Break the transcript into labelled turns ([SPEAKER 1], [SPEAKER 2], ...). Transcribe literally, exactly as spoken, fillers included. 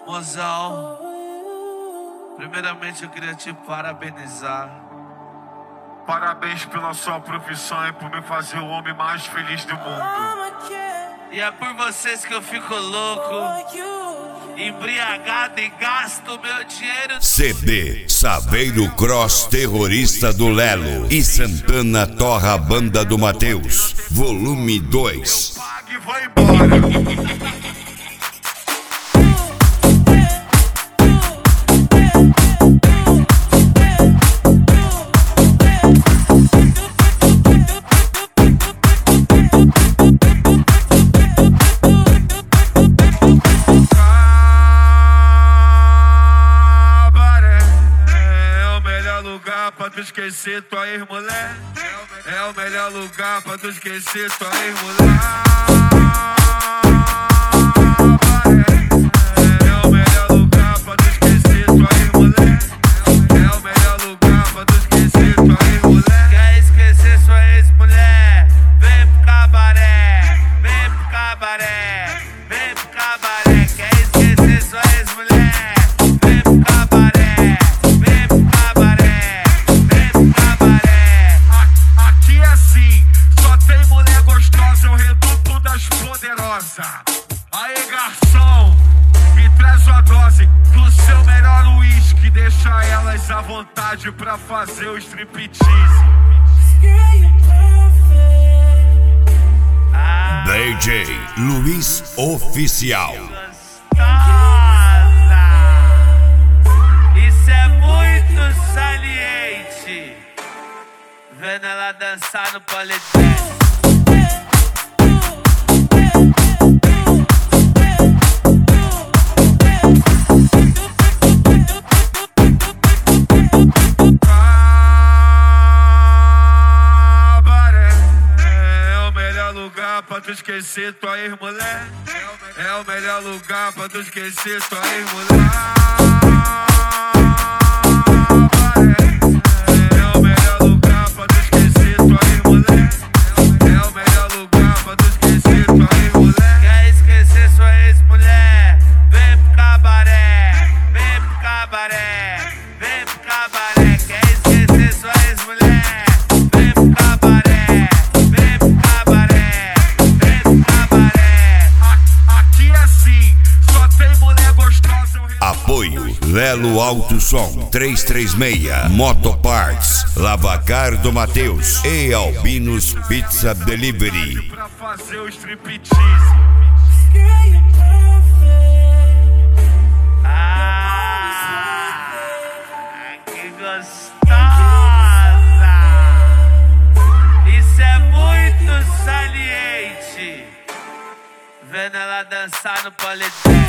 [SPEAKER 1] Mozão, primeiramente eu queria te parabenizar.
[SPEAKER 2] Parabéns pela sua profissão e por me fazer o homem mais feliz do mundo.
[SPEAKER 1] E é por vocês que eu fico louco, embriagado e gasto meu dinheiro.
[SPEAKER 3] C D Saveiro Cross Terrorista do Lelo e Santana Torra Banda do Mateus, volume dois.
[SPEAKER 2] Pague e vou embora. Pra tu esquecer tua ex-mulher, é o melhor lugar pra tu esquecer tua ex-mulher. É o melhor lugar pra tu esquecer tua ex-mulher. É o melhor lugar pra tu esquecer tua ex-mulher.
[SPEAKER 1] Quer esquecer sua ex-mulher? Vem pro cabaré, vem pro cabaré, vem pro cabaré. Quer esquecer sua ex-mulher? Vem pro cabaré, vem pro cabaré.
[SPEAKER 2] Aqui é assim, só tem mulher gostosa, é o reduto das poderosas. Aê, garçom, me traz uma dose do seu melhor uísque, deixa elas à vontade pra fazer o striptease.
[SPEAKER 1] Ah,
[SPEAKER 3] D J Luiz Oficial.
[SPEAKER 1] gostosa. Isso é muito saliente. Vendo ela dançar no polidense.
[SPEAKER 2] Cabaré é o melhor lugar pra tu esquecer tua ex-mulher. É o melhor lugar pra tu esquecer tua ex-mulher. É o melhor lugar pra tu esquecer tua ex-mulher. É o melhor lugar pra tu esquecer tua ex-mulher.
[SPEAKER 1] Quer esquecer sua ex-mulher? Vem pro cabaré, vem pro cabaré, vem pro cabaré. Quer esquecer sua ex-mulher? Vem pro cabaré, vem pro cabaré, vem pro cabaré.
[SPEAKER 2] Aqui é assim, só tem mulher gostosa.
[SPEAKER 3] Apoio Lelo Alto Som trezentos e trinta e seis, Motoparts, Lavacar do Mateus e Albinos Pizza Delivery.
[SPEAKER 2] Pra fazer o striptease.
[SPEAKER 1] Ah, que gostosa! Isso é muito saliente. Vendo ela dançar no polidense.